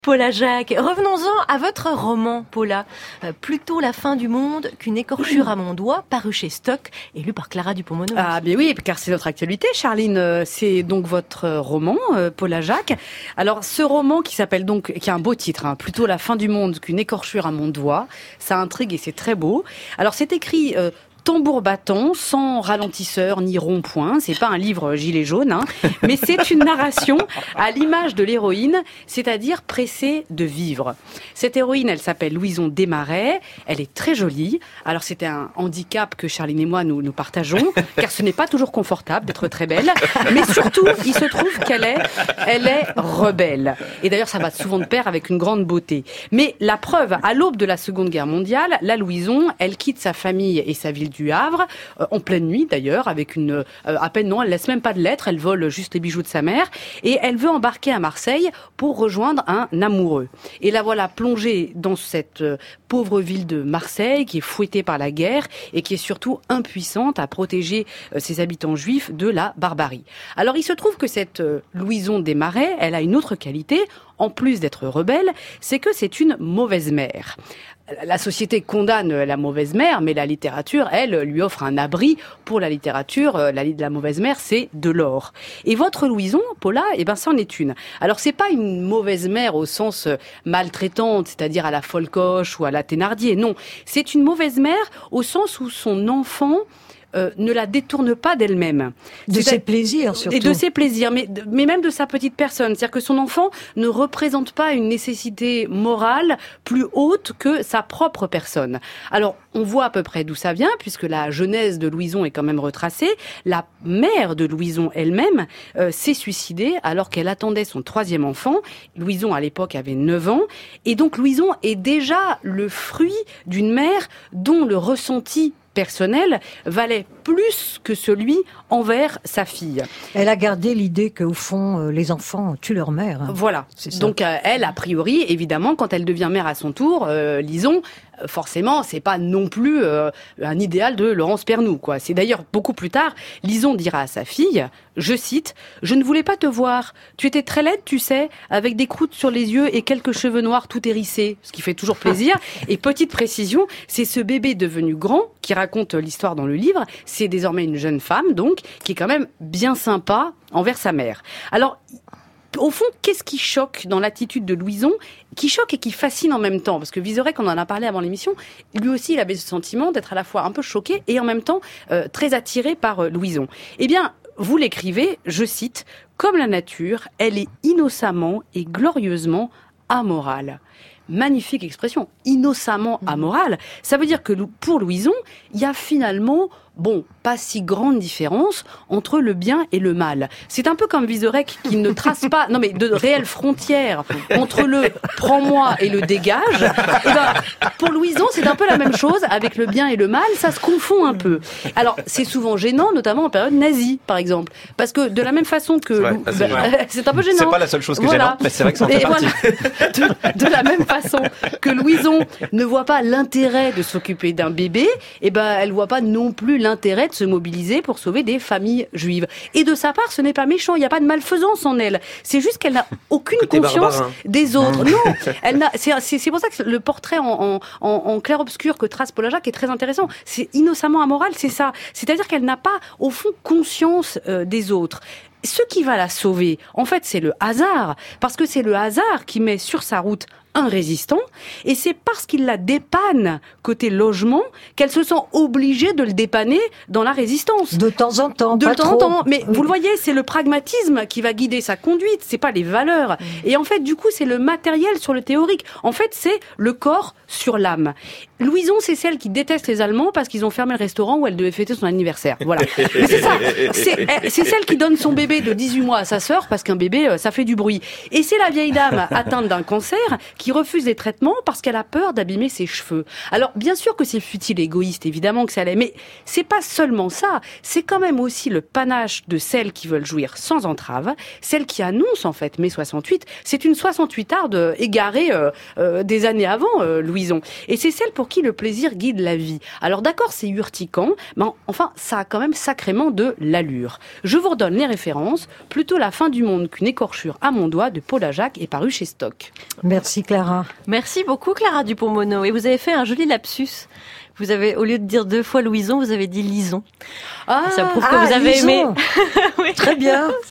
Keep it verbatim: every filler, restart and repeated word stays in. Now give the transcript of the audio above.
Paula Jacques, revenons-en à votre roman, Paula. Euh, plutôt la fin du monde qu'une écorchure à mon doigt, paru chez Stock et lu par Clara Dupont-Moreau. Ah, bien oui, car c'est notre actualité, Charline. C'est donc votre roman, euh, Paula Jacques. Alors, ce roman qui s'appelle donc, qui a un beau titre, hein, plutôt la fin du monde qu'une écorchure à mon doigt, ça intrigue et c'est très beau. Alors, c'est écrit euh, tambour battant, sans ralentisseur ni rond-point. C'est pas un livre gilet jaune, hein, mais c'est une narration à l'image de l'héroïne, c'est-à-dire pressée de vivre. Cette héroïne, elle s'appelle Louison Desmarais. Elle est très jolie. Alors c'est un handicap que Charline et moi nous nous partageons, car ce n'est pas toujours confortable d'être très belle. Mais surtout, il se trouve qu'elle est, elle est rebelle. Et d'ailleurs, ça va souvent de pair avec une grande beauté. Mais la preuve, à l'aube de la Seconde Guerre mondiale, la Louison, elle quitte sa famille et sa ville du Havre, euh, en pleine nuit d'ailleurs, avec une euh, à peine non, elle laisse même pas de lettres, elle vole juste les bijoux de sa mère et elle veut embarquer à Marseille pour rejoindre un amoureux. Et la voilà plongée dans cette euh, pauvre ville de Marseille qui est fouettée par la guerre et qui est surtout impuissante à protéger euh, ses habitants juifs de la barbarie. Alors il se trouve que cette euh, Louison Desmarais, elle a une autre qualité, en plus d'être rebelle, c'est que c'est une mauvaise mère. La société condamne la mauvaise mère, mais la littérature, elle, lui offre un abri. Pour la littérature, la, la mauvaise mère, c'est de l'or. Et votre Louison, Paula, eh ben, c'en est une. Alors, c'est pas une mauvaise mère au sens maltraitante, c'est-à-dire à la Folcoche ou à la Thénardier, non. C'est une mauvaise mère au sens où son enfant Euh, ne la détourne pas d'elle-même. De C'est ses à... plaisirs, surtout. Et de ses plaisirs, mais, mais même de sa petite personne. C'est-à-dire que son enfant ne représente pas une nécessité morale plus haute que sa propre personne. Alors, on voit à peu près d'où ça vient, puisque la genèse de Louison est quand même retracée. La mère de Louison elle-même euh, s'est suicidée alors qu'elle attendait son troisième enfant. Louison, à l'époque, avait neuf ans. Et donc, Louison est déjà le fruit d'une mère dont le ressenti personnel valait plus que celui envers sa fille. Elle a gardé l'idée qu'au fond, euh, les enfants tuent leur mère. Hein. Voilà. Donc euh, elle, a priori, évidemment, quand elle devient mère à son tour, euh, Lison, euh, forcément, c'est pas non plus euh, un idéal de Laurence Pernoud, quoi. C'est d'ailleurs beaucoup plus tard, Lison dira à sa fille, je cite, « Je ne voulais pas te voir. Tu étais très laide, tu sais, avec des croûtes sur les yeux et quelques cheveux noirs tout hérissés. » Ce qui fait toujours plaisir. Et petite précision, c'est ce bébé devenu grand qui raconte l'histoire dans le livre. C'est désormais une jeune femme, donc, qui est quand même bien sympa envers sa mère. Alors, au fond, qu'est-ce qui choque dans l'attitude de Louison, qui choque et qui fascine en même temps? Parce que Vizorek, on en a parlé avant l'émission, lui aussi, il avait ce sentiment d'être à la fois un peu choqué et en même temps euh, très attiré par euh, Louison. Eh bien, vous l'écrivez, je cite, « Comme la nature, elle est innocemment et glorieusement amorale ». Magnifique expression, innocemment amorale. Ça veut dire que pour Louison, il y a finalement, bon, pas si grande différence entre le bien et le mal. C'est un peu comme Vizorek qui ne trace pas, non mais de réelles frontières entre le prends-moi et le dégage. Et ben, pour Louison, c'est un peu la même chose avec le bien et le mal, ça se confond un peu. Alors, c'est souvent gênant, notamment en période nazie, par exemple. Parce que de la même façon que... C'est, vrai, bah, c'est, vrai. c'est un peu gênant. C'est pas la seule chose qui est voilà. gênante, mais c'est vrai que ça en fait et partie. Voilà. De, de la même façon que Louison ne voit pas l'intérêt de s'occuper d'un bébé, et ben, elle voit pas non plus l'intérêt de se mobiliser pour sauver des familles juives. Et de sa part, ce n'est pas méchant, il n'y a pas de malfaisance en elle. C'est juste qu'elle n'a aucune Côté conscience barbarin. des autres. Non, elle n'a. C'est, c'est, c'est pour ça que le portrait en, en, en, en clair-obscur que trace Paula Jacques est très intéressant. C'est innocemment amoral, c'est ça. C'est-à-dire qu'elle n'a pas, au fond, conscience euh, des autres. Ce qui va la sauver, en fait, c'est le hasard, parce que c'est le hasard qui met sur sa route un résistant, et c'est parce qu'il la dépanne côté logement qu'elle se sent obligée de le dépanner dans la résistance. De temps en temps, De pas temps en trop. temps. Mais vous le voyez, c'est le pragmatisme qui va guider sa conduite, c'est pas les valeurs. Et en fait, du coup, c'est le matériel sur le théorique. En fait, c'est le corps sur l'âme. Louison, c'est celle qui déteste les Allemands parce qu'ils ont fermé le restaurant où elle devait fêter son anniversaire. Voilà. Mais c'est ça. C'est, c'est celle qui donne son bébé de dix-huit mois à sa sœur parce qu'un bébé, ça fait du bruit. Et c'est la vieille dame atteinte d'un cancer qui refuse les traitements parce qu'elle a peur d'abîmer ses cheveux. Alors, bien sûr que c'est futile et égoïste, évidemment que ça l'est, mais c'est pas seulement ça, c'est quand même aussi le panache de celles qui veulent jouir sans entrave, celles qui annoncent en fait mai soixante-huit, c'est une soixante-huitarde égarée euh, euh, des années avant, euh, Louison. Et c'est celle pour qui le plaisir guide la vie. Alors d'accord, c'est urticant, mais enfin, ça a quand même sacrément de l'allure. Je vous redonne les références, plutôt La fin du monde qu'une écorchure à mon doigt de Paula Jacques est paru chez Stock. Merci Clara. Merci beaucoup Clara Dupont-Mono. Et vous avez fait un joli lapsus. Vous avez, au lieu de dire deux fois Louison, vous avez dit Lison. Ah, ça prouve que ah, vous avez Lison. aimé. Oui. Très bien.